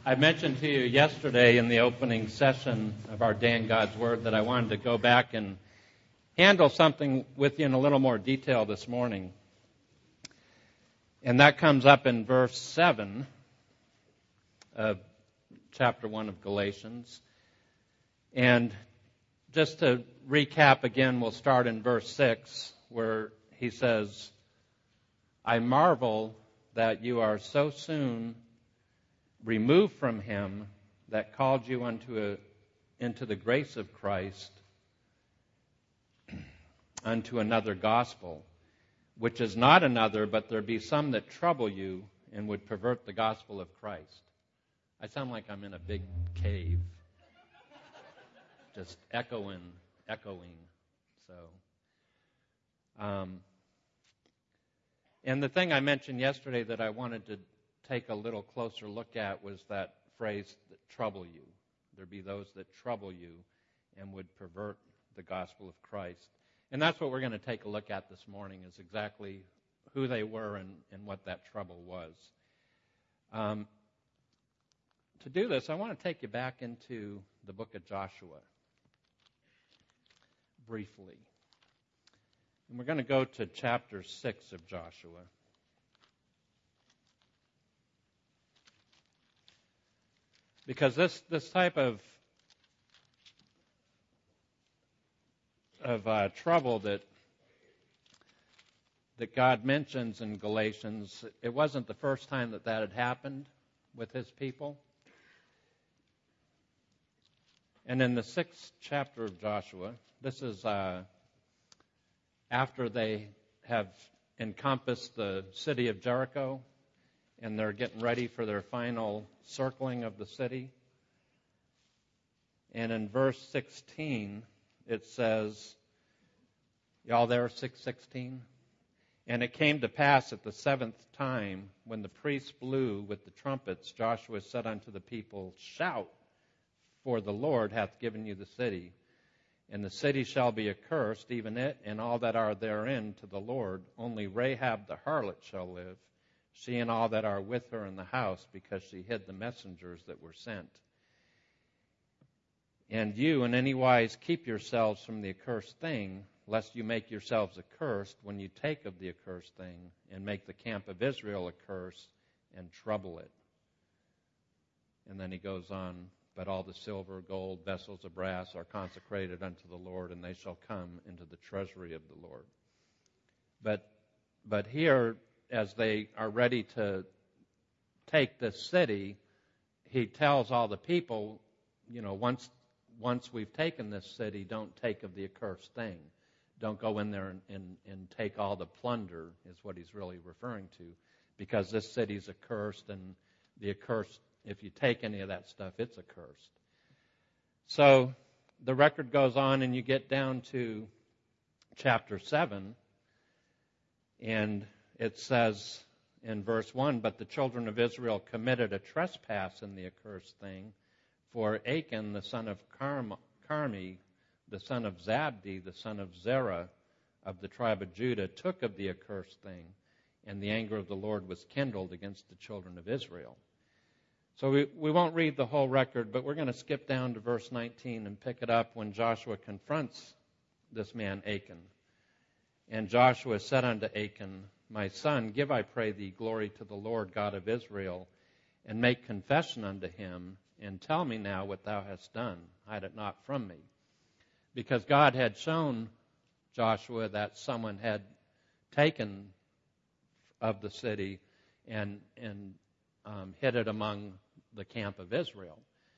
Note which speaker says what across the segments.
Speaker 1: I mentioned to you yesterday in the opening session of our Day in God's Word that I wanted to go back and handle something with you in a little more detail this morning. And that comes up in verse 7 of chapter 1 of Galatians. And just to recap again, we'll start in verse 6 where he says, I marvel that you are so soon removed from him that called you into the grace of Christ unto another gospel, which is not another, but there be some that trouble you and would pervert the gospel of Christ. I sound like I'm in a big cave, just echoing. So, and the thing I mentioned yesterday that I wanted to take a little closer look at was that phrase, that trouble you. There be those that trouble you and would pervert the gospel of Christ. And that's what we're going to take a look at this morning, is exactly who they were and what that trouble was. To do this, I want to take you back into the book of Joshua briefly. And we're going to go to chapter 6 of Joshua. Because this type of trouble that God mentions in Galatians, it wasn't the first time that had happened with his people. And in the 6th chapter of Joshua, this is after they have encompassed the city of Jericho, and they're getting ready for their final circling of the city. And in verse 16, it says, y'all there, 6:16? And it came to pass at the 7th time, when the priests blew with the trumpets, Joshua said unto the people, Shout, for the Lord hath given you the city. And the city shall be accursed, even it and all that are therein, to the Lord. Only Rahab the harlot shall live, she and all that are with her in the house, because she hid the messengers that were sent. And you in any wise keep yourselves from the accursed thing, lest you make yourselves accursed when you take of the accursed thing, and make the camp of Israel accursed, and trouble it. And then he goes on, but all the silver, gold, vessels of brass are consecrated unto the Lord, and they shall come into the treasury of the Lord. But here, as they are ready to take this city, he tells all the people, once we've taken this city, don't take of the accursed thing. Don't go in there and take all the plunder, is what he's really referring to, because this city's accursed, and the accursed, if you take any of that stuff, it's accursed. So the record goes on, and you get down to chapter 7, and it says in verse 1, But the children of Israel committed a trespass in the accursed thing, for Achan, the son of Carmi, the son of Zabdi, the son of Zerah, of the tribe of Judah, took of the accursed thing, and the anger of the Lord was kindled against the children of Israel. So we won't read the whole record, but we're going to skip down to verse 19 and pick it up when Joshua confronts this man Achan. And Joshua said unto Achan, My son, give, I pray thee, glory to the Lord God of Israel, and make confession unto him, and tell me now what thou hast done. Hide it not from me. Because God had shown Joshua that someone had taken of the city and hid it among the camp of Israel.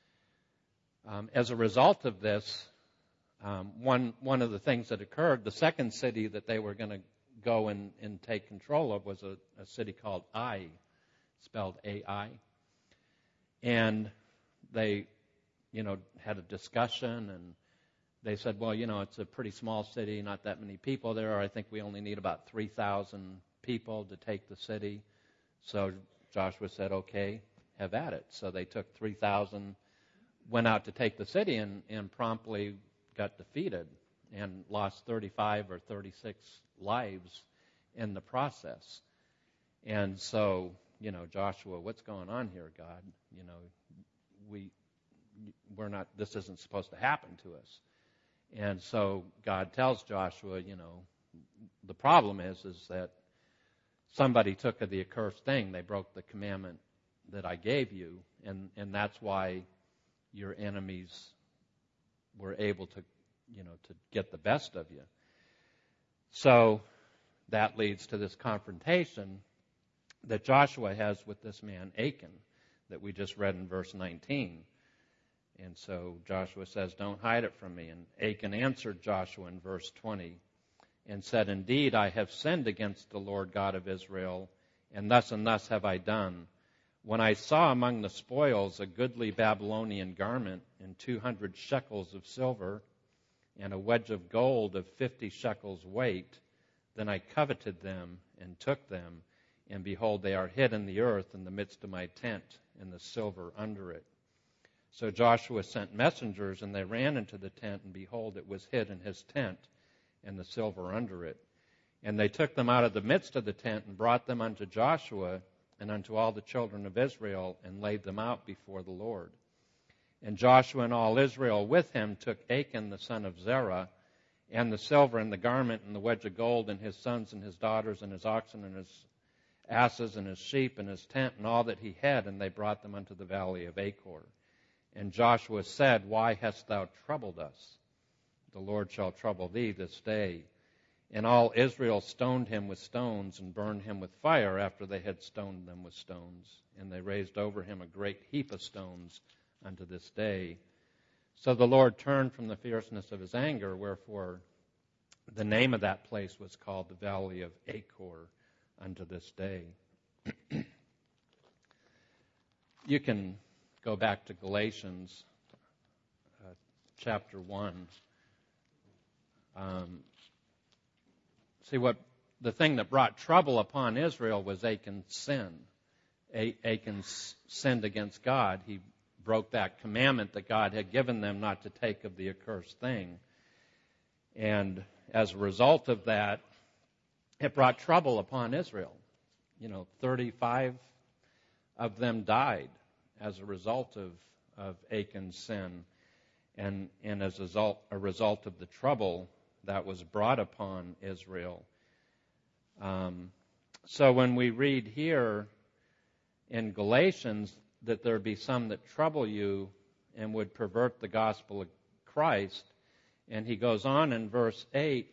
Speaker 1: As a result of this, one of the things that occurred, the second city that they were going to go and take control of was a city called Ai, spelled A-I. And they, had a discussion, and they said, well, it's a pretty small city, not that many people there. I think we only need about 3,000 people to take the city. So Joshua said, okay, have at it. So they took 3,000, went out to take the city, and promptly got defeated and lost 35 or 36 lives in the process. And so Joshua, what's going on here, God? We're not, this isn't supposed to happen to us. And so God tells Joshua, the problem is that somebody took of the accursed thing. They broke the commandment that I gave you, and that's why your enemies were able to get the best of you. So that leads to this confrontation that Joshua has with this man Achan that we just read in verse 19. And so Joshua says, don't hide it from me. And Achan answered Joshua in verse 20 and said, indeed, I have sinned against the Lord God of Israel, and thus have I done. When I saw among the spoils a goodly Babylonian garment and 200 shekels of silver and a wedge of gold of 50 shekels weight, then I coveted them and took them, and behold, they are hid in the earth in the midst of my tent, and the silver under it. So Joshua sent messengers, and they ran into the tent, and behold, it was hid in his tent, and the silver under it. And they took them out of the midst of the tent, and brought them unto Joshua and unto all the children of Israel, and laid them out before the Lord. And Joshua and all Israel with him took Achan the son of Zerah, and the silver and the garment and the wedge of gold, and his sons and his daughters and his oxen and his asses and his sheep and his tent and all that he had, and they brought them unto the valley of Achor. And Joshua said, why hast thou troubled us? The Lord shall trouble thee this day. And all Israel stoned him with stones and burned him with fire after they had stoned them with stones. And they raised over him a great heap of stones unto this day. So the Lord turned from the fierceness of his anger, wherefore the name of that place was called the Valley of Achor unto this day. You can go back to Galatians chapter 1. See, what the thing that brought trouble upon Israel was Achan's sin. Achan sinned against God. He broke that commandment that God had given them not to take of the accursed thing. And as a result of that, it brought trouble upon Israel. 35 of them died as a result of Achan's sin, and as a result of the trouble that was brought upon Israel. So when we read here in Galatians that there be some that trouble you and would pervert the gospel of Christ, and he goes on in verse 8,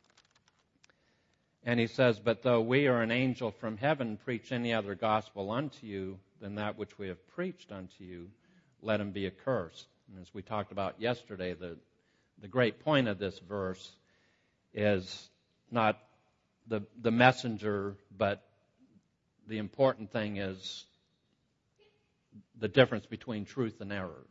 Speaker 1: and he says, but though we or an angel from heaven preach any other gospel unto you than that which we have preached unto you, let him be accursed. And as we talked about yesterday, the great point of this verse is not the messenger, but the important thing is the difference between truth and error.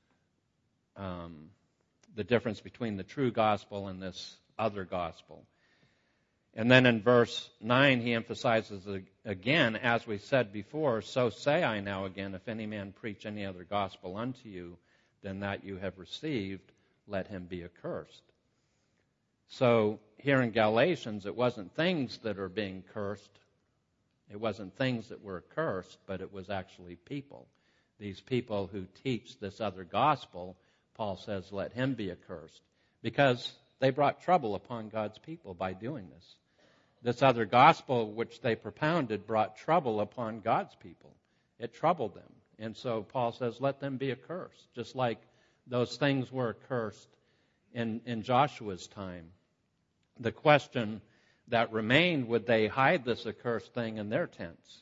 Speaker 1: The difference between the true gospel and this other gospel. And then in verse 9, he emphasizes again, as we said before, so say I now again, if any man preach any other gospel unto you than that you have received, let him be accursed. So here in Galatians, it wasn't things that are being cursed. It wasn't things that were accursed, but it was actually people. These people who teach this other gospel, Paul says, let him be accursed, because they brought trouble upon God's people by doing this. This other gospel which they propounded brought trouble upon God's people. It troubled them. And so Paul says, let them be accursed, just like those things were accursed in Joshua's time. The question that remained, would they hide this accursed thing in their tents?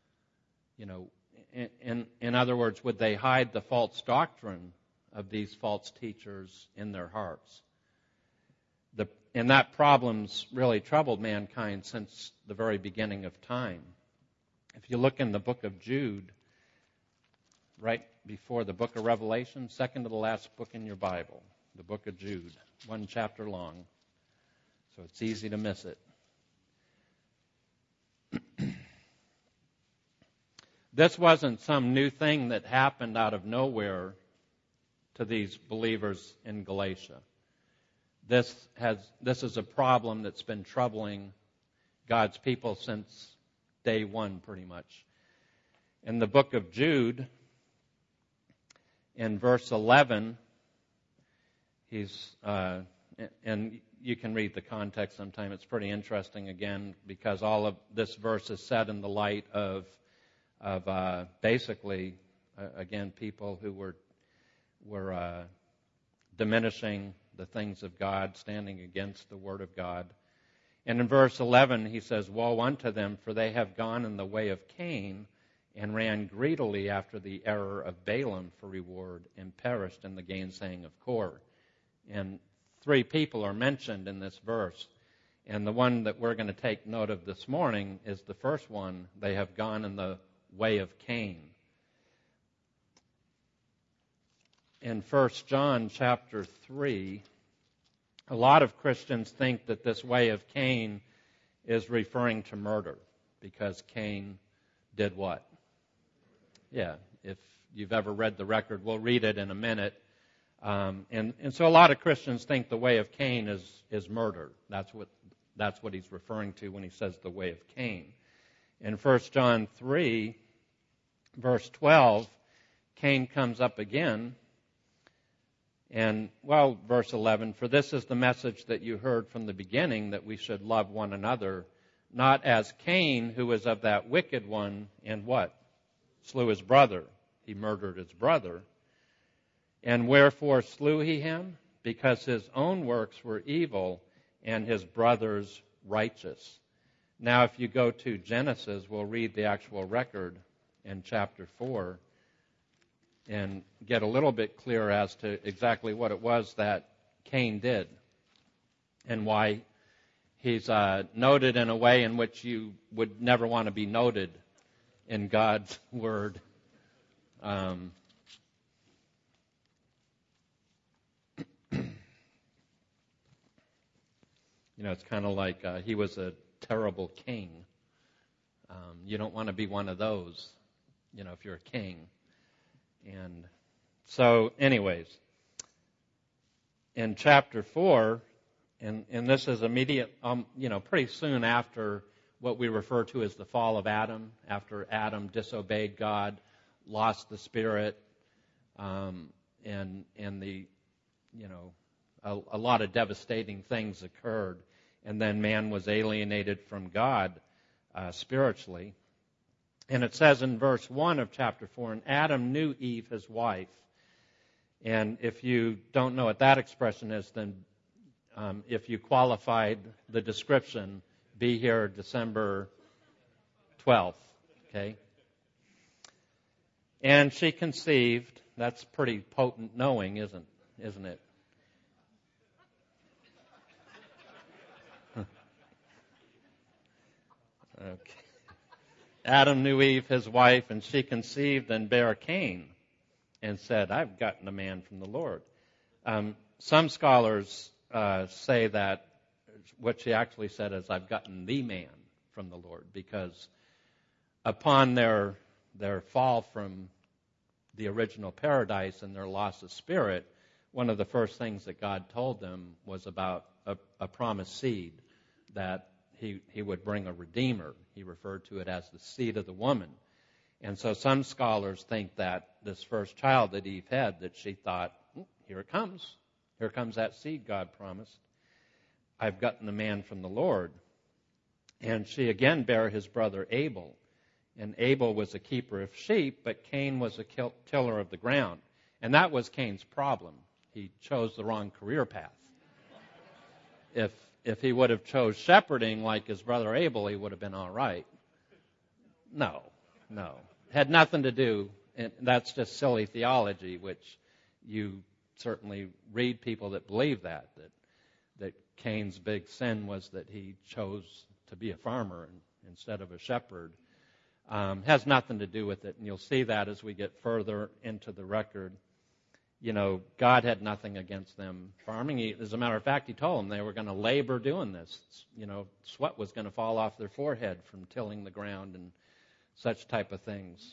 Speaker 1: In other words, would they hide the false doctrine of these false teachers in their hearts? And that problem's really troubled mankind since the very beginning of time. If you look in the book of Jude, right before the book of Revelation, second to the last book in your Bible, the book of Jude, 1 chapter long, so it's easy to miss it. This wasn't some new thing that happened out of nowhere to these believers in Galatia. This is a problem that's been troubling God's people since day one, pretty much. In the book of Jude, in verse 11, and you can read the context sometime. It's pretty interesting, again, because all of this verse is set in the light of basically, again, people who were diminishing the things of God, standing against the Word of God. And in verse 11, he says, "Woe unto them, for they have gone in the way of Cain, and ran greedily after the error of Balaam for reward, and perished in the gainsaying of Kor." And 3 people are mentioned in this verse. And the one that we're going to take note of this morning is the first one. They have gone in the way of Cain. In 1 John chapter 3, a lot of Christians think that this way of Cain is referring to murder, because Cain did what? Yeah, if you've ever read the record, we'll read it in a minute. And so a lot of Christians think the way of Cain is murder. That's what he's referring to when he says the way of Cain. In 1 John 3, verse 12, Cain comes up again. And, verse 11, "For this is the message that you heard from the beginning, that we should love one another, not as Cain, who was of that wicked one, and what? Slew his brother." He murdered his brother. "And wherefore slew he him? Because his own works were evil, and his brother's righteous." Now, if you go to Genesis, we'll read the actual record in chapter 4 and get a little bit clearer as to exactly what it was that Cain did and why he's noted in a way in which you would never want to be noted in God's Word. It's kind of like he was a terrible king. You don't want to be one of those, if you're a king. And so, anyways, in chapter 4, and this is immediate, pretty soon after what we refer to as the fall of Adam, after Adam disobeyed God, lost the Spirit, and the, a lot of devastating things occurred. And then man was alienated from God spiritually. And it says in verse 1 of chapter 4, "And Adam knew Eve, his wife." And if you don't know what that expression is, then if you qualified the description, be here December 12th. Okay? "And she conceived." That's pretty potent knowing, isn't it? Okay. "Adam knew Eve, his wife, and she conceived and bare Cain, and said, I've gotten a man from the Lord." Some scholars say that what she actually said is, "I've gotten the man from the Lord," because upon their fall from the original paradise and their loss of spirit, one of the first things that God told them was about a promised seed, that he would bring a redeemer. He referred to it as the seed of the woman. And so some scholars think that this first child that Eve had, that she thought, here it comes. Here comes that seed God promised. I've gotten the man from the Lord. And she again bare his brother Abel. And Abel was a keeper of sheep, but Cain was a tiller of the ground. And that was Cain's problem. He chose the wrong career path. If he would have chose shepherding like his brother Abel, he would have been all right. No. Had nothing to do, and that's just silly theology, which you certainly read people that believe that Cain's big sin was that he chose to be a farmer instead of a shepherd. Has nothing to do with it, and you'll see that as we get further into the record. God had nothing against them farming. As a matter of fact, he told them they were going to labor doing this. Sweat was going to fall off their forehead from tilling the ground and such type of things.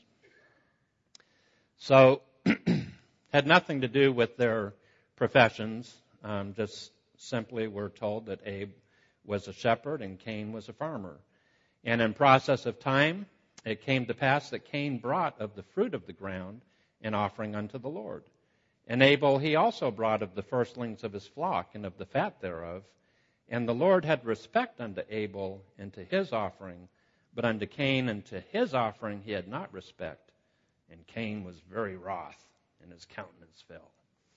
Speaker 1: So, had nothing to do with their professions. Just simply we're told that Abe was a shepherd and Cain was a farmer. And in process of time, it came to pass that Cain brought of the fruit of the ground an offering unto the Lord. And Abel he also brought of the firstlings of his flock and of the fat thereof. And the Lord had respect unto Abel and to his offering, but unto Cain and to his offering he had not respect. And Cain was very wroth, and his countenance fell.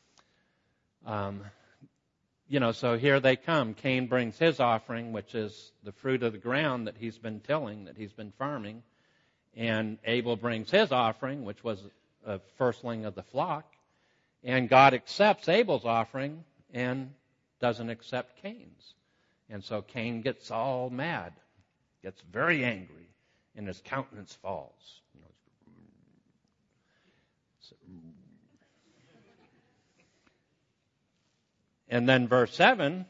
Speaker 1: So here they come. Cain brings his offering, which is the fruit of the ground that he's been tilling, that he's been farming. And Abel brings his offering, which was a firstling of the flock. And God accepts Abel's offering and doesn't accept Cain's. And so Cain gets all mad, gets very angry, and his countenance falls. And then verse 7,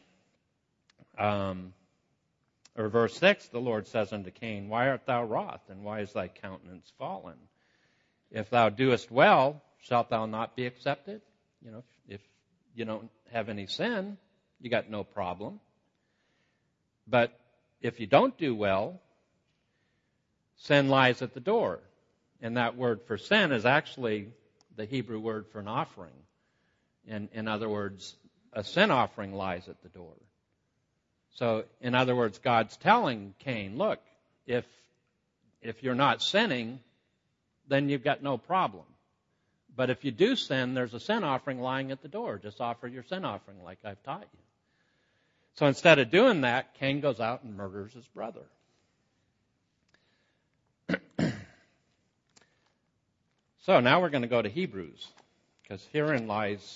Speaker 1: or verse 6, the Lord says unto Cain, Why art thou wroth, and why is thy countenance fallen? If thou doest well, shalt thou not be accepted? If you don't have any sin, you got no problem. But if you don't do well, sin lies at the door. And that word for sin is actually the Hebrew word for an offering. In other words, a sin offering lies at the door. So, in other words, God's telling Cain, look, if you're not sinning, then you've got no problem. But if you do sin, there's a sin offering lying at the door. Just offer your sin offering like I've taught you. So instead of doing that, Cain goes out and murders his brother. So now we're going to go to Hebrews, because herein lies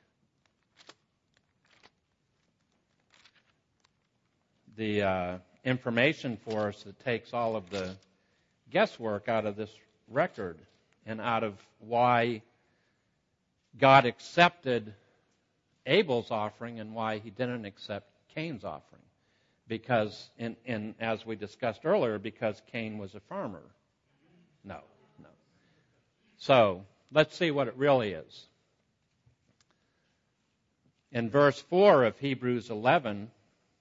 Speaker 1: the information for us that takes all of the guesswork out of this record and out of why God accepted Abel's offering and why he didn't accept Cain's offering. Because, as we discussed earlier, because Cain was a farmer. No. So, let's see what it really is. In verse 4 of Hebrews 11,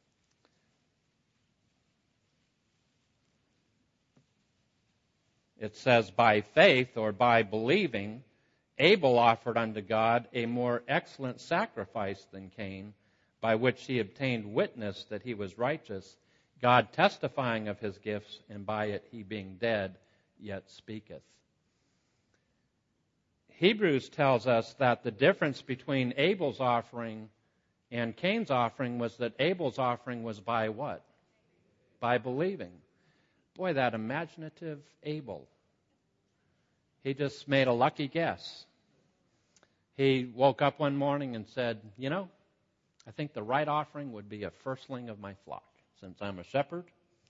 Speaker 1: it says, By faith, or by believing, Abel offered unto God a more excellent sacrifice than Cain, by which he obtained witness that he was righteous, God testifying of his gifts, and by it he being dead yet speaketh. Hebrews tells us that the difference between Abel's offering and Cain's offering was that Abel's offering was by what? By believing. Boy, that imaginative Abel. He just made a lucky guess. He woke up one morning and said, I think the right offering would be a firstling of my flock, since I'm a shepherd.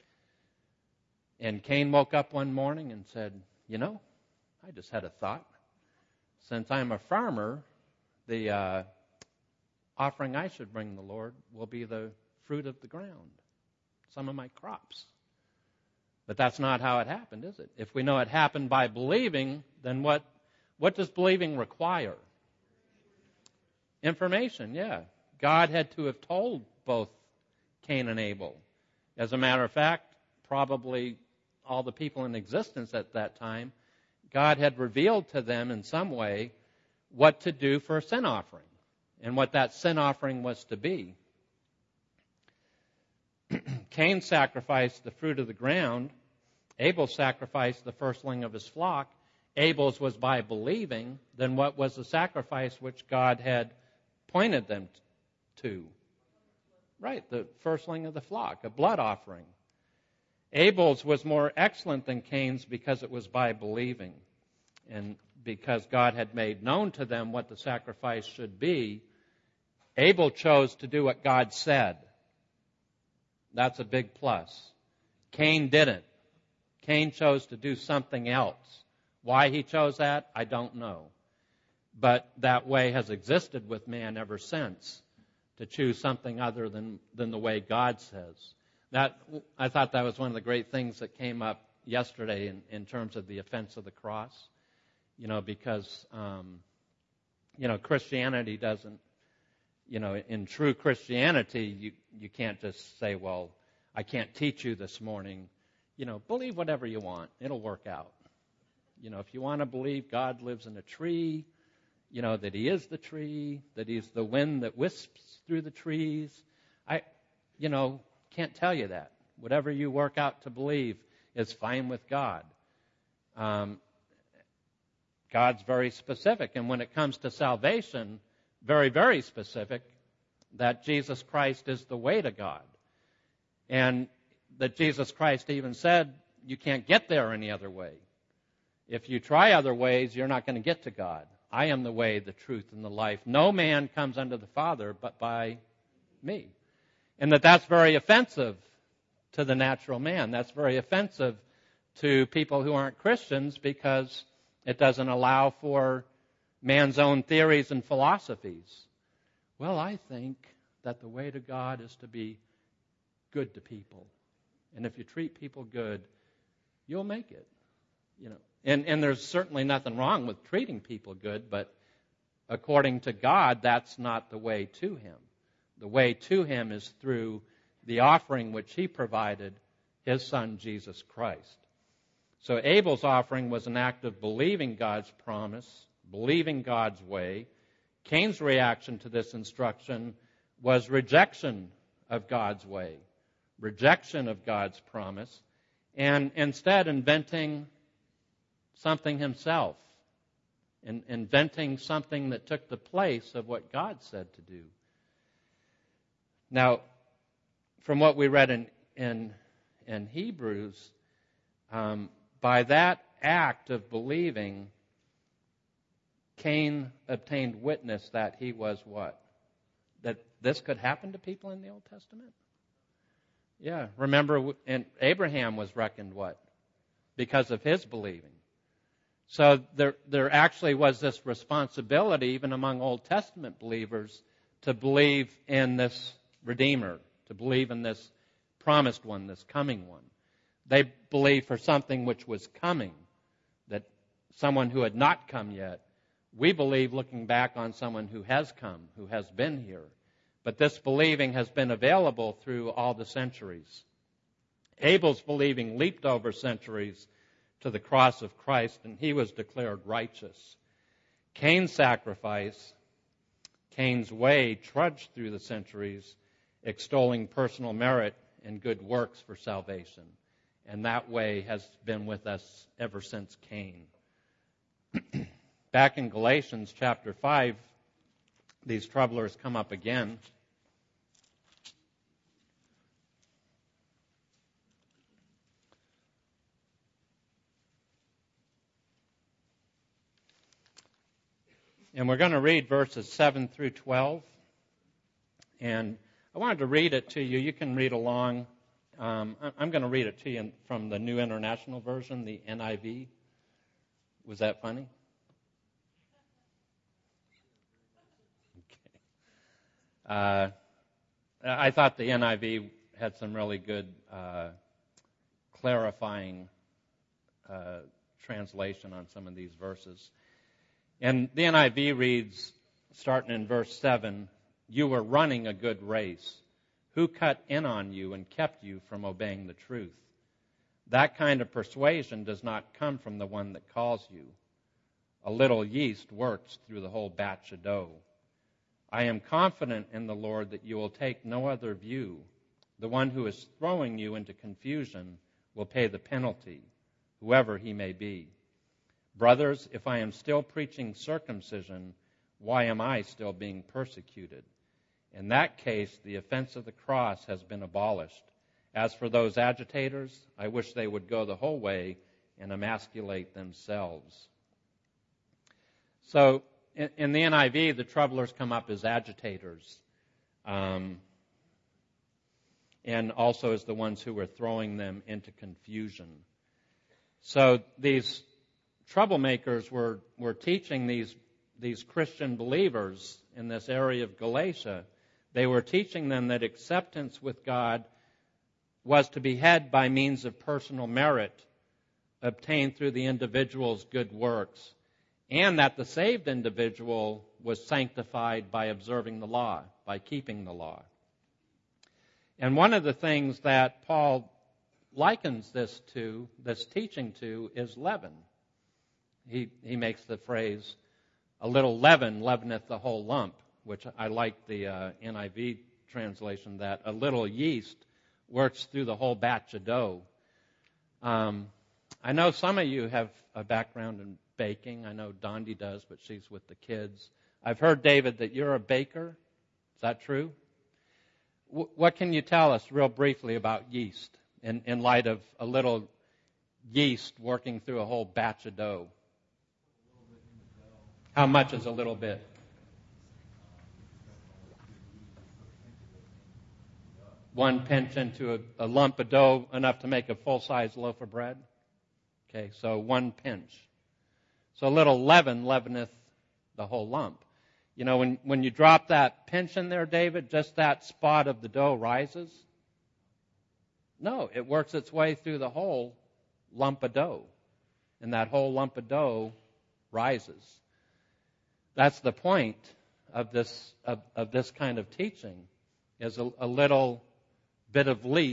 Speaker 1: And Cain woke up one morning and said, I just had a thought. Since I'm a farmer, the offering I should bring the Lord will be the fruit of the ground, some of my crops. But that's not how it happened, is it? If we know it happened by believing, then what does believing require? Information, yeah. God had to have told both Cain and Abel. As a matter of fact, probably all the people in existence at that time, God had revealed to them in some way what to do for a sin offering and what that sin offering was to be. Cain sacrificed the fruit of the ground. Abel sacrificed the firstling of his flock. Abel's was by believing. Then what was the sacrifice which God had pointed them to? Right, the firstling of the flock, a blood offering. Abel's was more excellent than Cain's because it was by believing. And because God had made known to them what the sacrifice should be, Abel chose to do what God said. That's a big plus. Cain didn't. Cain chose to do something else. Why he chose that, I don't know. But that way has existed with man ever since, to choose something other than the way God says. I thought that was one of the great things that came up yesterday in terms of the offense of the cross. Because Christianity doesn't, in true Christianity, you can't just say, well, I can't teach you this morning, believe whatever you want. It'll work out. If you want to believe God lives in a tree, that he is the tree, that he's the wind that wisps through the trees. I can't tell you that. Whatever you work out to believe is fine with God. God's very specific. And when it comes to salvation, very, very specific, that Jesus Christ is the way to God. And that Jesus Christ even said, you can't get there any other way. If you try other ways, you're not going to get to God. I am the way, the truth, and the life. No man comes unto the Father but by me. And that's very offensive to the natural man. That's very offensive to people who aren't Christians because it doesn't allow for man's own theories and philosophies. Well, I think that the way to God is to be good to people. And if you treat people good, you'll make it. And there's certainly nothing wrong with treating people good, but according to God, that's not the way to him. The way to him is through the offering which he provided, his son Jesus Christ. So Abel's offering was an act of believing God's promise, believing God's way. Cain's reaction to this instruction was rejection of God's way, rejection of God's promise, and instead inventing something himself, and inventing something that took the place of what God said to do. Now, from what we read in Hebrews, by that act of believing, Cain obtained witness that he was what? That this could happen to people in the Old Testament? Yeah, remember, and Abraham was reckoned what? Because of his believing. So there actually was this responsibility, even among Old Testament believers, to believe in this Redeemer, to believe in this promised one, this coming one. They believed for something which was coming, that someone who had not come yet. We believe looking back on someone who has come, who has been here. But this believing has been available through all the centuries. Abel's believing leaped over centuries to the cross of Christ, and he was declared righteous. Cain's sacrifice, Cain's way, trudged through the centuries, extolling personal merit and good works for salvation. And that way has been with us ever since Cain. Back in Galatians chapter 5, these troublers come up again. And we're going to read verses 7 through 12. And I wanted to read it to you. You can read along. I'm going to read it to you from the New International Version, the NIV. Was that funny? Okay. I thought the NIV had some really good clarifying translation on some of these verses. And the NIV reads, starting in verse 7, "You were running a good race. Who cut in on you and kept you from obeying the truth? That kind of persuasion does not come from the one that calls you. A little yeast works through the whole batch of dough. I am confident in the Lord that you will take no other view. The one who is throwing you into confusion will pay the penalty, whoever he may be. Brothers, if I am still preaching circumcision, why am I still being persecuted? In that case, the offense of the cross has been abolished. As for those agitators, I wish they would go the whole way and emasculate themselves." So, in the NIV, the troublers come up as agitators, and also as the ones who were throwing them into confusion. So these troublemakers were teaching these Christian believers in this area of Galatia. They were teaching them that acceptance with God was to be had by means of personal merit obtained through the individual's good works, and that the saved individual was sanctified by observing the law, by keeping the law. And one of the things that Paul likens this teaching to, is leaven. He makes the phrase, a little leaven leaveneth the whole lump, which I like the NIV translation, that a little yeast works through the whole batch of dough. I know some of you have a background in baking. I know Dondi does, but she's with the kids. I've heard, David, that you're a baker. Is that true? What can you tell us real briefly about yeast in light of a little yeast working through a whole batch of dough? How much is a little bit? One pinch into a lump of dough, enough to make a full-size loaf of bread? Okay, so one pinch. So a little leaven leaveneth the whole lump. You know, when you drop that pinch in there, David, just that spot of the dough rises? No, it works its way through the whole lump of dough. And that whole lump of dough rises. That's the point of this kind of teaching, is a little bit of the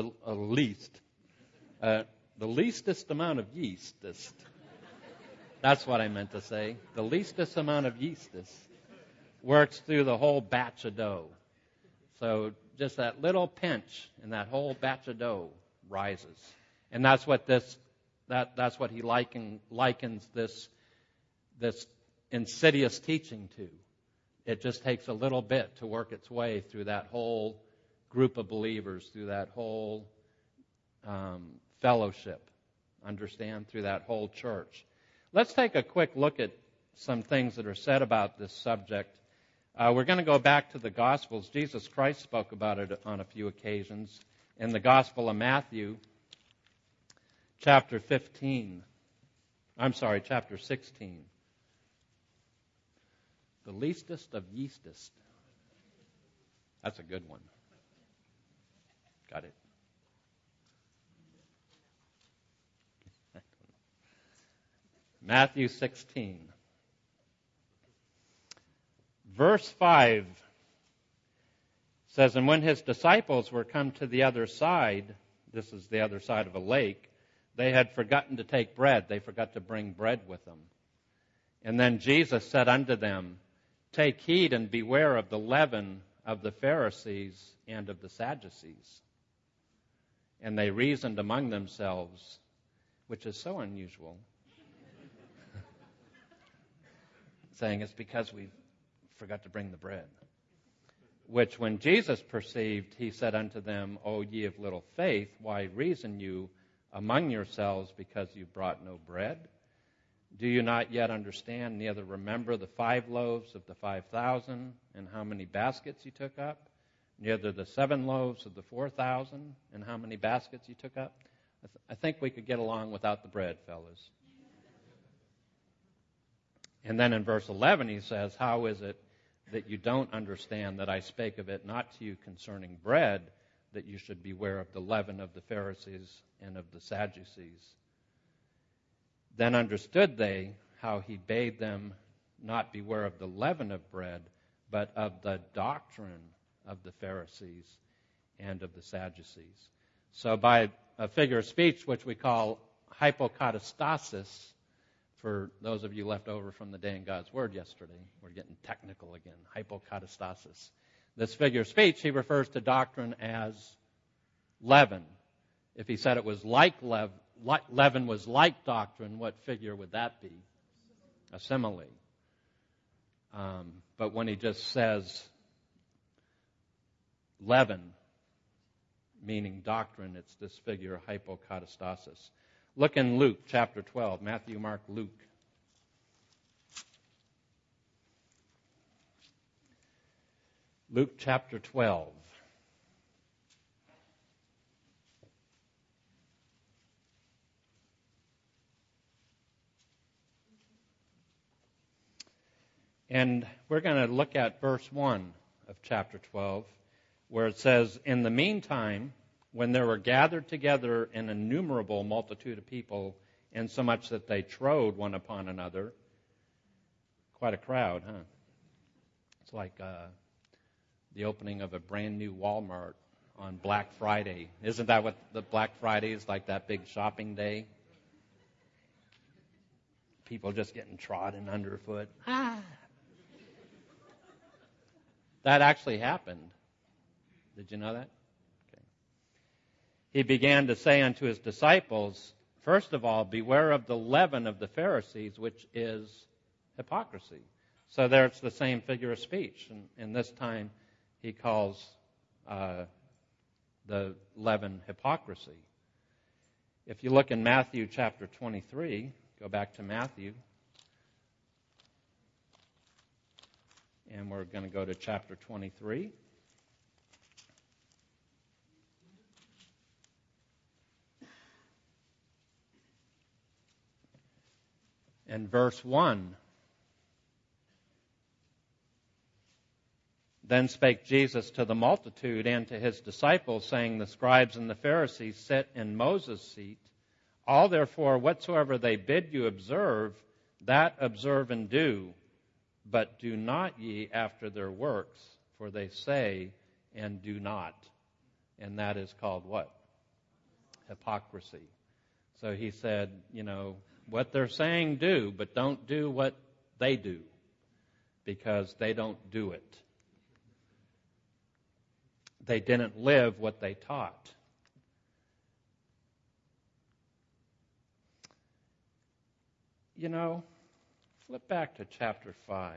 Speaker 1: leastest amount of yeastest. That's what I meant to say. The leastest amount of yeastest works through the whole batch of dough. So just that little pinch and that whole batch of dough rises. And that's what that's what he likens this insidious teaching to. It just takes a little bit to work its way through that whole group of believers, through that whole fellowship, understand, through that whole church. Let's take a quick look at some things that are said about this subject. We're going to go back to the Gospels. Jesus Christ spoke about it on a few occasions. In the Gospel of Matthew, chapter 16. The leastest of yeastest. That's a good one. Got it? Matthew 16. Verse 5 says, "And when his disciples were come to the other side," this is the other side of a lake, "they had forgotten to take bread." They forgot to bring bread with them. "And then Jesus said unto them, Take heed and beware of the leaven of the Pharisees and of the Sadducees. And they reasoned among themselves," which is so unusual, saying it's because we forgot to bring the bread. "Which when Jesus perceived, he said unto them, O ye of little faith, why reason you among yourselves because you brought no bread? Do you not yet understand, neither remember the 5 loaves of the 5,000, and how many baskets you took up? Neither the 7 loaves of the 4,000, and how many baskets you took up?" I think we could get along without the bread, fellas. And then in verse 11 he says, "How is it that you don't understand that I spake of it not to you concerning bread, that you should beware of the leaven of the Pharisees and of the Sadducees? Then understood they how he bade them not beware of the leaven of bread, but of the doctrine of the Pharisees and of the Sadducees." So by a figure of speech, which we call hypokatastasis, for those of you left over from the Day in God's Word yesterday, we're getting technical again, hypokatastasis. This figure of speech, he refers to doctrine as leaven. If he said it was like leaven was like doctrine, what figure would that be? A simile. But when he just says leaven, meaning doctrine, it's this figure, hypokatastasis. Look in Luke chapter 12, Matthew, Mark, Luke. Luke chapter 12. And we're going to look at verse 1 of chapter 12, where it says, "In the meantime, when there were gathered together an innumerable multitude of people, insomuch that they trode one upon another," quite a crowd, It's like the opening of a brand new Walmart on Black Friday. Isn't that what the Black Friday is, like that big shopping day? People just getting trodden underfoot. That actually happened. Did you know that? Okay. He began to say unto his disciples, first of all, beware of the leaven of the Pharisees, which is hypocrisy. So there it's the same figure of speech. And this time he calls the leaven hypocrisy. If you look in Matthew chapter 23, go back to Matthew, and we're going to go to chapter 23. And verse 1. Then spake Jesus to the multitude and to his disciples, saying, the scribes and the Pharisees sit in Moses' seat. All therefore whatsoever they bid you observe, that observe and do. But do not ye after their works, for they say and do not. And that is called what? Hypocrisy. So he said, what they're saying do, but don't do what they do, because they don't do it. They didn't live what they taught. Flip back to chapter 5.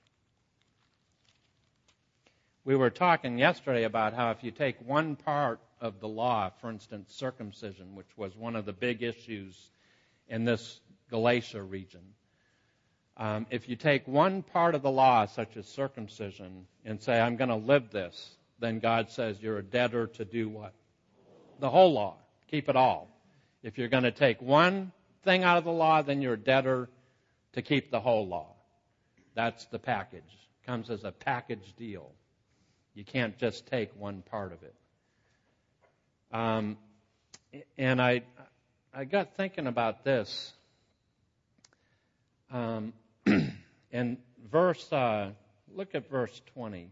Speaker 1: We were talking yesterday about how if you take one part of the law, for instance, circumcision, which was one of the big issues in this Galatia region, if you take one part of the law, such as circumcision, and say, I'm going to live this, then God says you're a debtor to do what? The whole law. Keep it all. If you're going to take one thing out of the law, then you're a debtor to keep the whole law. That's the package. Comes as a package deal. You can't just take one part of it. And I got thinking about this. And look at verse 20.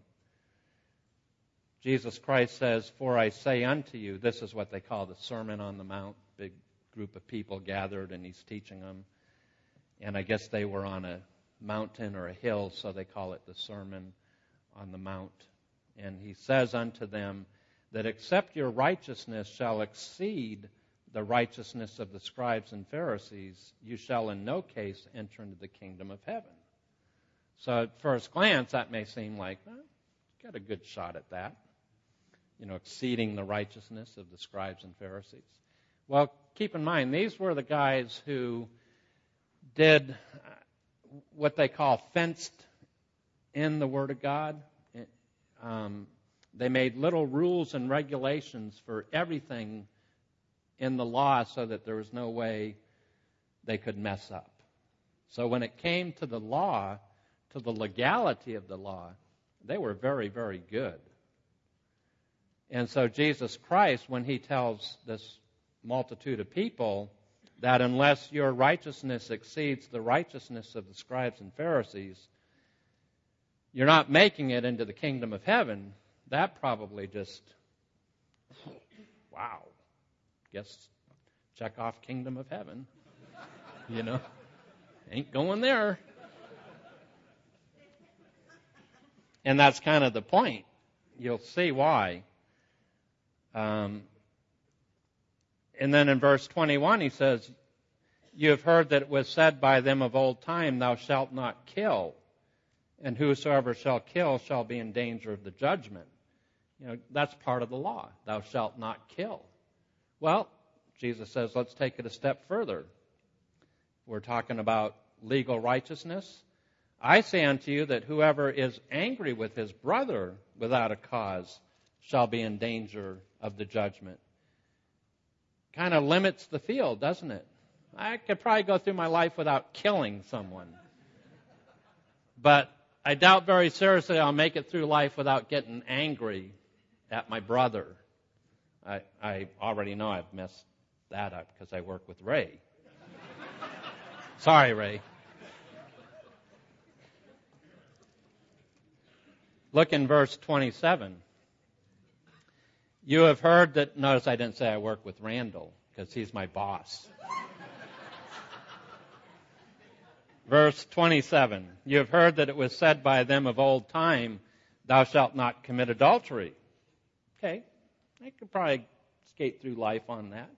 Speaker 1: Jesus Christ says, for I say unto you, this is what they call the Sermon on the Mount. Big group of people gathered and he's teaching them. And I guess they were on a mountain or a hill, so they call it the Sermon on the Mount. And he says unto them that except your righteousness shall exceed the righteousness of the scribes and Pharisees, you shall in no case enter into the kingdom of heaven. So at first glance, that may seem like, got a good shot at that. Exceeding the righteousness of the scribes and Pharisees. Well, keep in mind, these were the guys who did what they call fenced in the Word of God. They made little rules and regulations for everything in the law so that there was no way they could mess up. So when it came to the law, to the legality of the law, they were very, very good. And so Jesus Christ, when he tells this multitude of people that unless your righteousness exceeds the righteousness of the scribes and Pharisees, you're not making it into the kingdom of heaven, that probably just, wow, guess check off kingdom of heaven. Ain't going there. And that's kind of the point. You'll see why. And then in verse 21 he says, you have heard that it was said by them of old time, thou shalt not kill, and whosoever shall kill shall be in danger of the judgment. That's part of the law. Thou shalt not kill. Well, Jesus says, let's take it a step further. We're talking about legal righteousness. I say unto you that whoever is angry with his brother without a cause shall be in danger of the judgment. Kind of limits the field, doesn't it? I could probably go through my life without killing someone. But I doubt very seriously I'll make it through life without getting angry at my brother. I already know I've messed that up because I work with Ray. Sorry, Ray. Look in verse 27. You have heard that, notice I didn't say I work with Randall, because he's my boss. Verse 27, you have heard that it was said by them of old time, thou shalt not commit adultery. Okay, I could probably skate through life on that.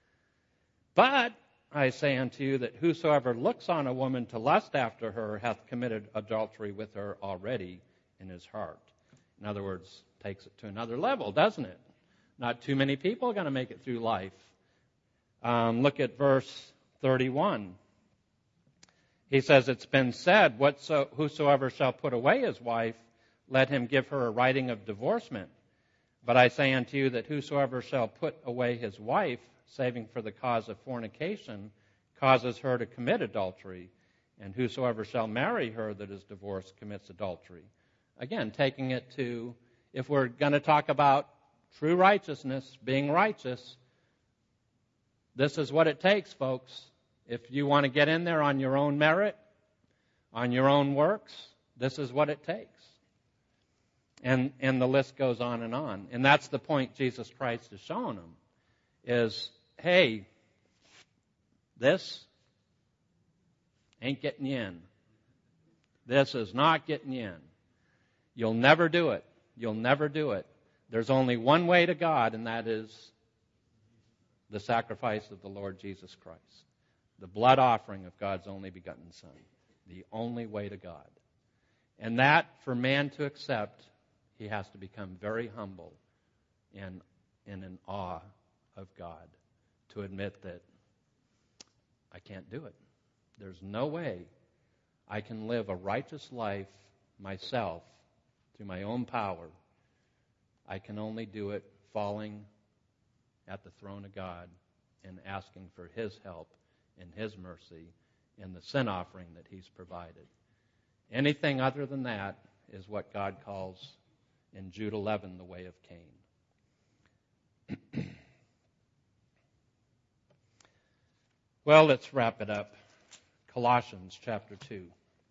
Speaker 1: But I say unto you that whosoever looks on a woman to lust after her hath committed adultery with her already in his heart. In other words, takes it to another level, doesn't it? Not too many people are going to make it through life. Look at verse 31. He says, it's been said, whosoever shall put away his wife, let him give her a writing of divorcement. But I say unto you that whosoever shall put away his wife, saving for the cause of fornication, causes her to commit adultery. And whosoever shall marry her that is divorced commits adultery. Again, taking it to, if we're going to talk about true righteousness, being righteous, this is what it takes, folks. If you want to get in there on your own merit, on your own works, this is what it takes. And the list goes on. And that's the point Jesus Christ is showing them, is, hey, this ain't getting you in. This is not getting you in. You'll never do it. You'll never do it. There's only one way to God, and that is the sacrifice of the Lord Jesus Christ. The blood offering of God's only begotten Son. The only way to God. And that, for man to accept, he has to become very humble and in awe of God. To admit that I can't do it. There's no way I can live a righteous life myself through my own power. I can only do it falling at the throne of God and asking for His help and His mercy in the sin offering that He's provided. Anything other than that is what God calls in Jude 11 the way of Cain. Well, let's wrap it up. Colossians chapter 2.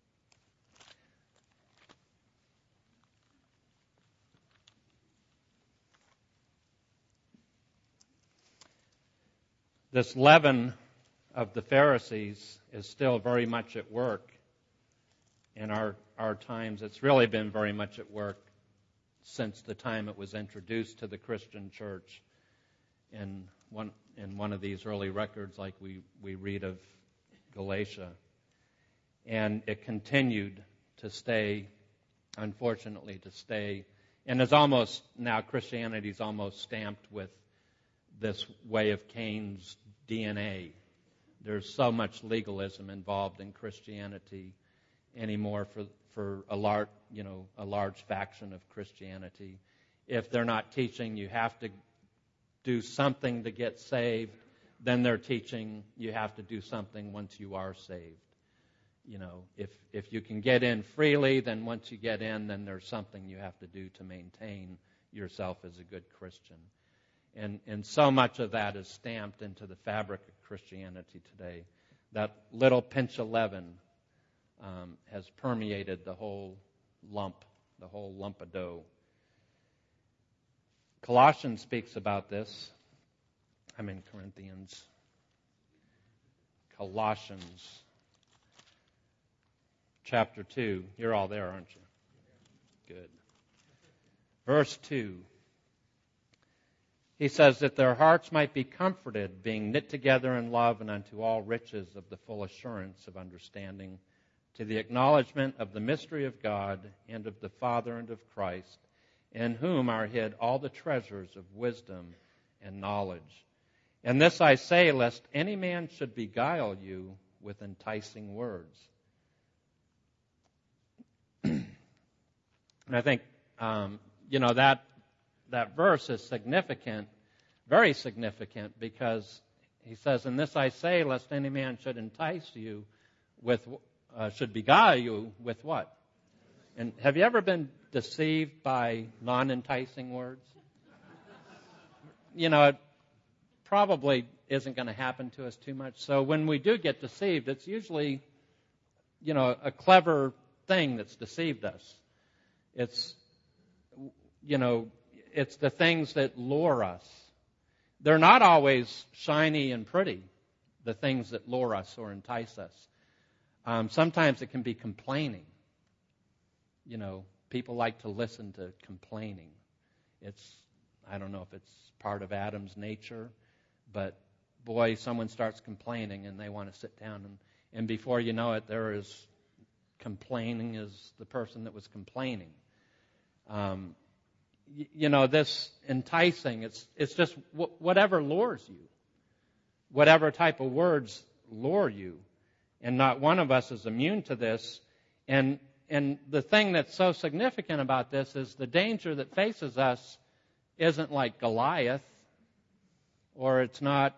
Speaker 1: This leaven of the Pharisees is still very much at work in our times. It's really been very much at work since the time it was introduced to the Christian church in one of these early records, like we read of Galatia. And it continued to stay, unfortunately, and is almost, now Christianity is almost stamped with this way of Cain's DNA. There's so much legalism involved in Christianity anymore for a large faction of Christianity. If they're not teaching you have to do something to get saved, then they're teaching you have to do something once you are saved. You know, if you can get in freely, then once you get in, then there's something you have to do to maintain yourself as a good Christian. And so much of that is stamped into the fabric of Christianity today. That little pinch of leaven has permeated the whole lump of dough. Colossians speaks about this. I'm in Corinthians. Colossians chapter 2. You're all there, aren't you? Good. Verse 2. He says that their hearts might be comforted, being knit together in love and unto all riches of the full assurance of understanding, to the acknowledgement of the mystery of God and of the Father and of Christ, in whom are hid all the treasures of wisdom and knowledge. And this I say, lest any man should beguile you with enticing words. And I think, that verse is significant, very significant, because he says, and this I say, lest any man should entice you should beguile you with what? And have you ever been deceived by non-enticing words? It probably isn't going to happen to us too much. So when we do get deceived, it's usually, a clever thing that's deceived us. It's, it's the things that lure us. They're not always shiny and pretty, the things that lure us or entice us. Sometimes it can be complaining. People like to listen to complaining. I don't know if it's part of Adam's nature, but boy, someone starts complaining and they want to sit down and before you know it, there is complaining as the person that was complaining. This enticing, it's just whatever lures you, whatever type of words lure you, and not one of us is immune to this. And the thing that's so significant about this is the danger that faces us isn't like Goliath, or it's not,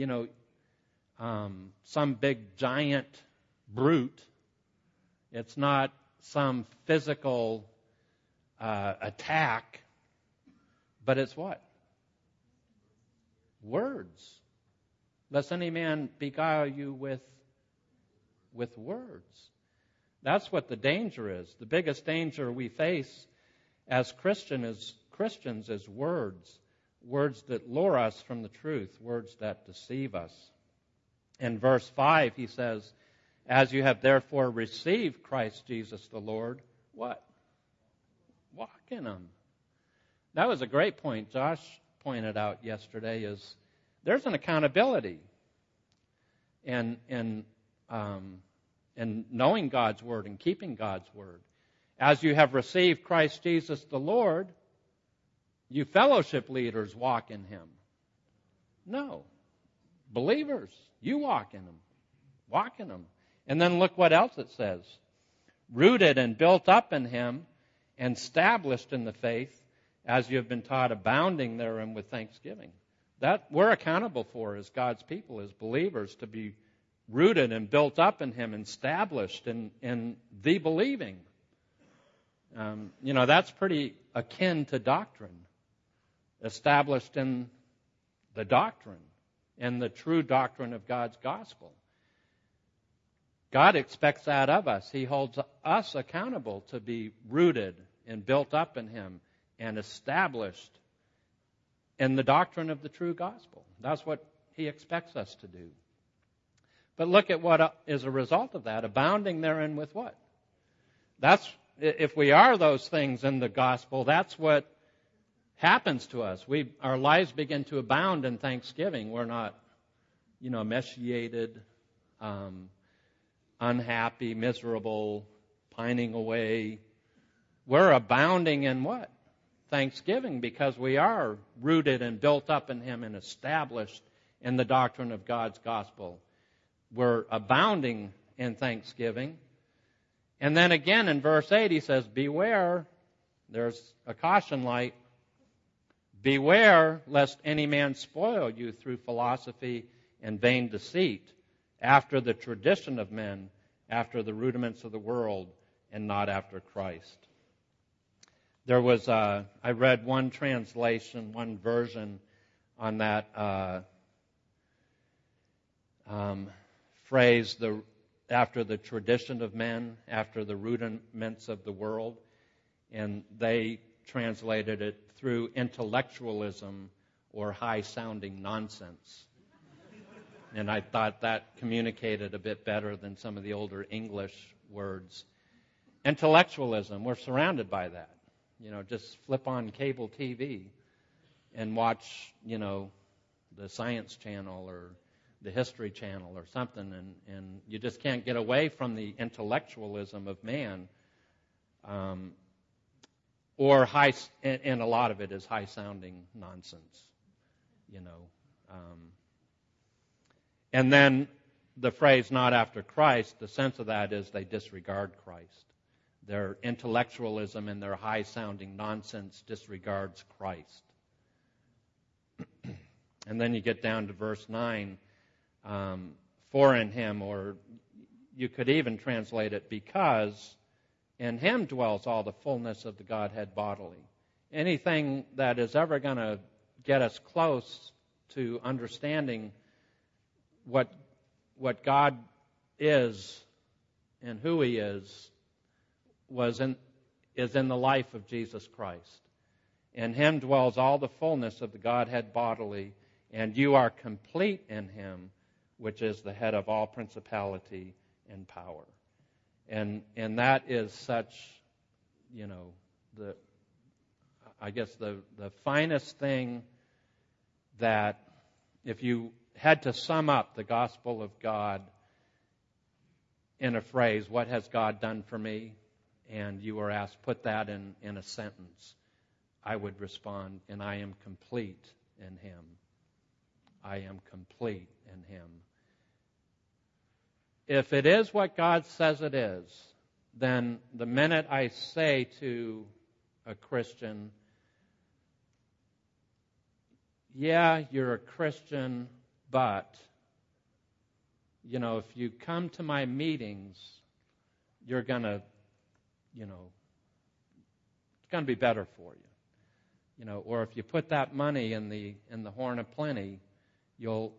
Speaker 1: some big giant brute. It's not some physical attack, but it's what? Words. Lest any man beguile you with words. That's what the danger is. The biggest danger we face as Christians is words. Words that lure us from the truth. Words that deceive us. In verse 5, he says, as you have therefore received Christ Jesus the Lord, what? Walk in Him. That was a great point Josh pointed out yesterday, is there's an accountability in knowing God's Word and keeping God's Word. As you have received Christ Jesus the Lord, you fellowship leaders walk in Him. No. Believers, you walk in Him. Walk in Him. And then look what else it says. Rooted and built up in Him and established in the faith, as you have been taught, abounding therein with thanksgiving. That we're accountable for as God's people, as believers, to be rooted and built up in Him and established in the believing. That's pretty akin to doctrine. Established in the doctrine and the true doctrine of God's gospel. God expects that of us. He holds us accountable to be rooted and built up in Him and established in the doctrine of the true gospel. That's what He expects us to do. But look at what is a result of that. Abounding therein with what? If we are those things in the gospel, that's what happens to us. Our lives begin to abound in thanksgiving. We're not, emaciated, unhappy, miserable, pining away. We're abounding in what? Thanksgiving, because we are rooted and built up in Him and established in the doctrine of God's gospel. We're abounding in thanksgiving. And then again in verse 8 he says, beware, there's a caution light, beware lest any man spoil you through philosophy and vain deceit, after the tradition of men, after the rudiments of the world, and not after Christ. There was, I read one translation, one version on that phrase, after the tradition of men, after the rudiments of the world, and they translated it through intellectualism or high-sounding nonsense. And I thought that communicated a bit better than some of the older English words. Intellectualism, we're surrounded by that. Just flip on cable TV and watch, the Science Channel or the History Channel or something, and you just can't get away from the intellectualism of man. And a lot of it is high-sounding nonsense, And then the phrase, not after Christ, the sense of that is they disregard Christ. Their intellectualism and their high-sounding nonsense disregards Christ. And then you get down to verse 9, for in Him, or you could even translate it, because in Him dwells all the fullness of the Godhead bodily. Anything that is ever going to get us close to understanding what God is and who He is is in the life of Jesus Christ. In him dwells all the fullness of the Godhead bodily, and you are complete in him, which is the head of all principality and power. And that is such, the finest thing that if you had to sum up the gospel of God in a phrase, what has God done for me? And you were asked, put that in a sentence. I would respond, and I am complete in him. I am complete in him. If it is what God says it is, then the minute I say to a Christian, yeah, you're a Christian, but, if you come to my meetings, you're going to, it's going to be better for you. Or if you put that money in the horn of plenty, you'll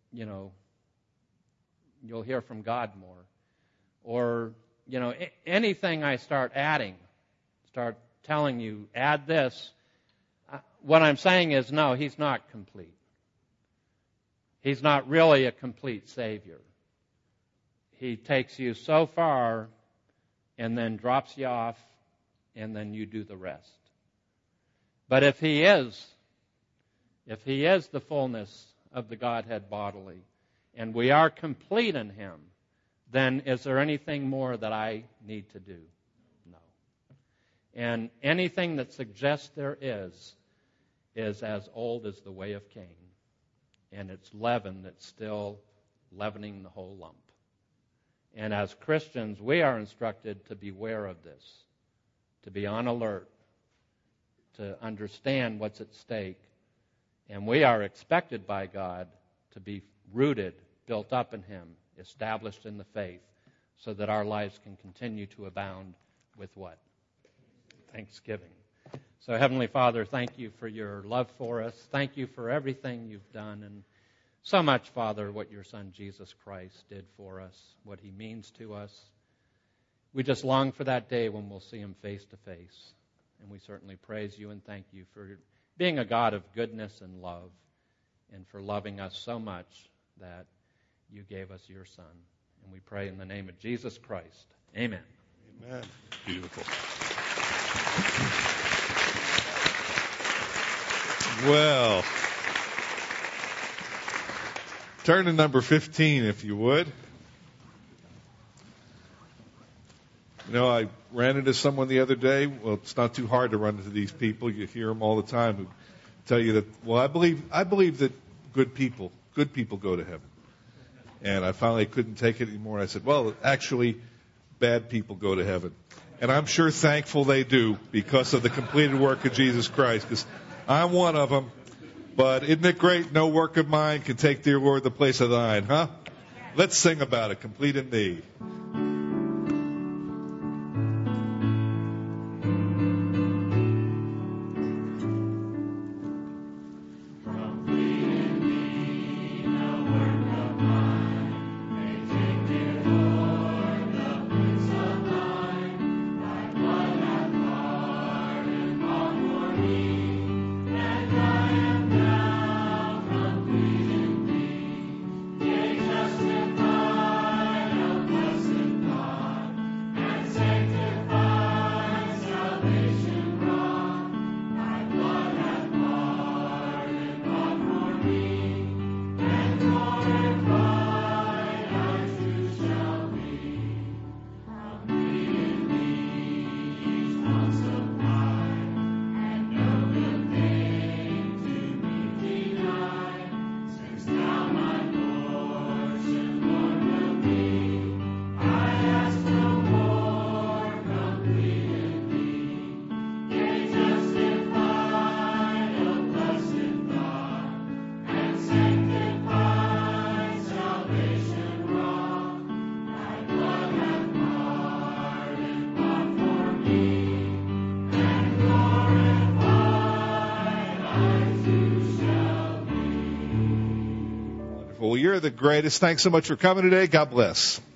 Speaker 1: hear from God more. Or, anything I start telling you, add this, what I'm saying is, no, he's not complete. He's not really a complete Savior. He takes you so far and then drops you off, and then you do the rest. But if he is the fullness of the Godhead bodily, and we are complete in him, then is there anything more that I need to do? No. And anything that suggests there is as old as the way of Cain. And it's leaven that's still leavening the whole lump. And as Christians, we are instructed to beware of this, to be on alert, to understand what's at stake. And we are expected by God to be rooted, built up in him, established in the faith, so that our lives can continue to abound with what? Thanksgiving. So, Heavenly Father, thank you for your love for us. Thank you for everything you've done, and so much, Father, what your Son Jesus Christ did for us, what he means to us. We just long for that day when we'll see him face to face. And we certainly praise you and thank you for being a God of goodness and love, and for loving us so much that you gave us your Son. And we pray in the name of Jesus Christ. Amen.
Speaker 2: Amen. Beautiful. Well, turn to number 15, if you would. I ran into someone the other day. Well, it's not too hard to run into these people. You hear them all the time who tell you that, well, I believe that good people go to heaven. And I finally couldn't take it anymore. I said, well, actually, bad people go to heaven. And I'm sure thankful they do because of the completed work of Jesus Christ, because I'm one of them. But isn't it great? No work of mine can take, dear Lord, the place of thine, huh? Let's sing about it, complete in thee. You're the greatest. Thanks so much for coming today. God bless.